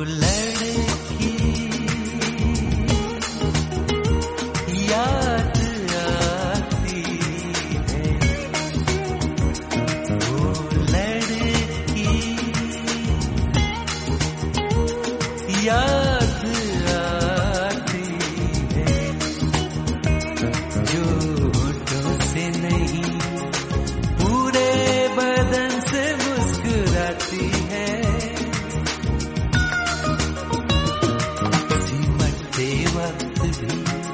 लड़की याद आती है, वो लड़की याद आती है, जो होठों से नहीं पूरे बदन से मुस्कुराती है, सिमटते वक्त भी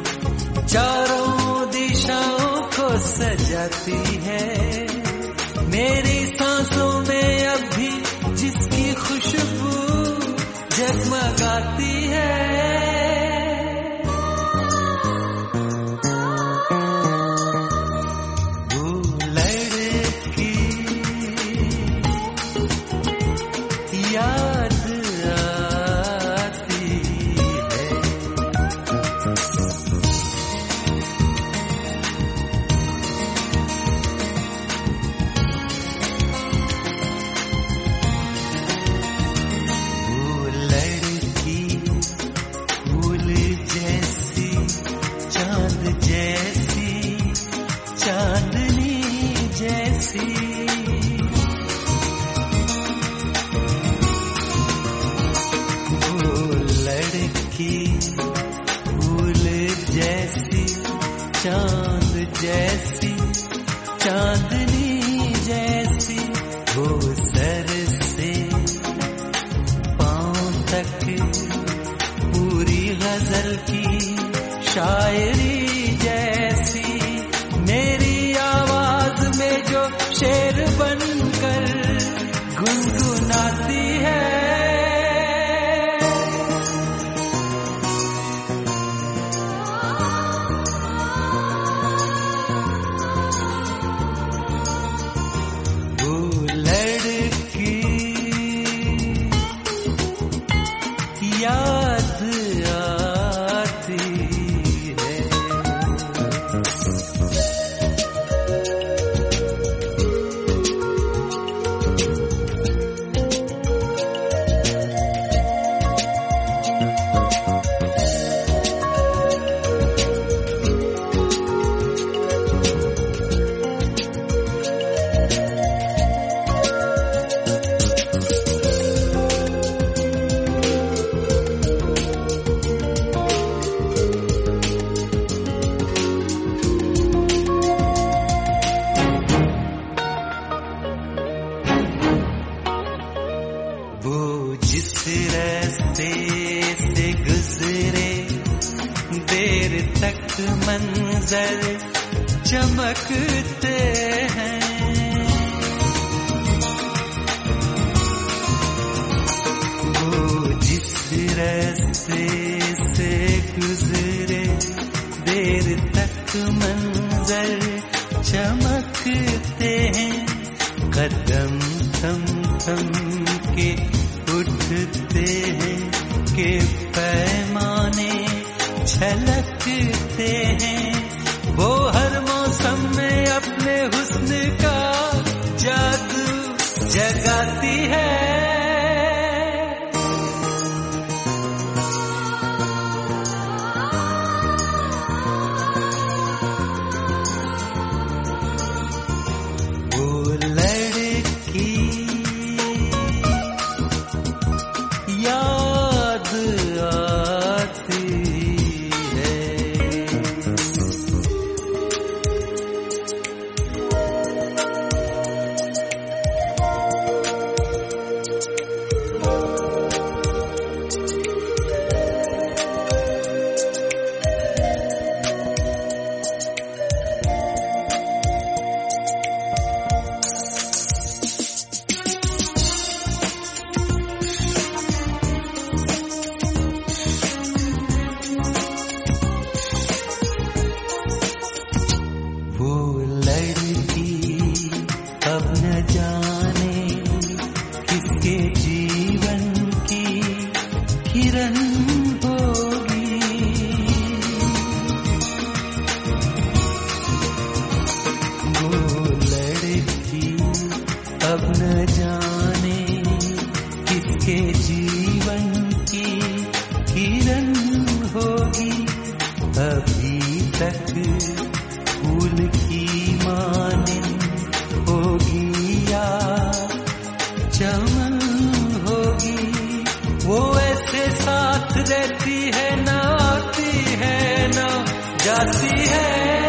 चारों दिशाओं को सजाती है, मेरी सांसों में अब भी जिसकी खुशबू जगमगाती है। चांद जैसी चांदनी जैसी, वो सर से पांव तक पूरी गजल की शायरी जैसी, मेरी आवाज में जो शेर बनकर गुनगुनाती है। तक मंजर चमकते हैं, वो जिस रास्ते से गुजरे देर तक मंजर चमकते हैं, कदम थम थम के उठते हैं कि पैमाने छलकते हैं, वो हर मौसम में अपने हुस्न का जादू जगाती है। वो लड़की याद आती अब न जाने किसके जीवन फूल की मानिन होगी या चमन होगी, वो ऐसे साथ रहती है, ना आती है ना जाती है।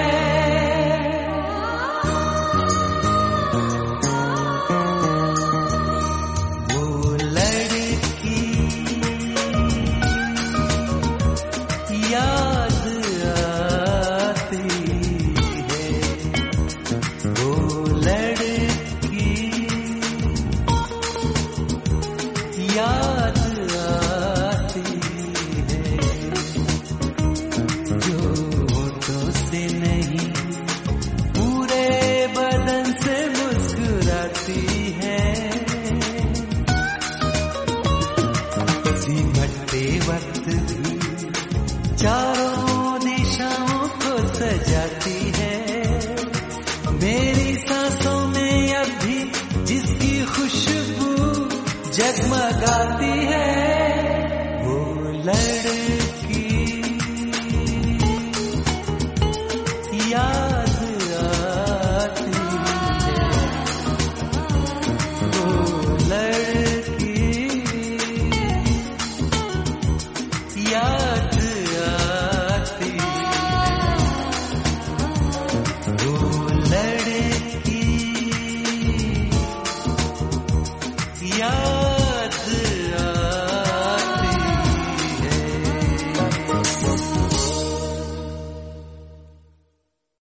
याद आती है जो होठों से नहीं पूरे बदन से मुस्कुराती है। सिमटते वक्त भी चारों दिशाओं को सजाती है। मेरी सांसों में अब भी जिसकी खुशबू जगमगाती है, वो लड़की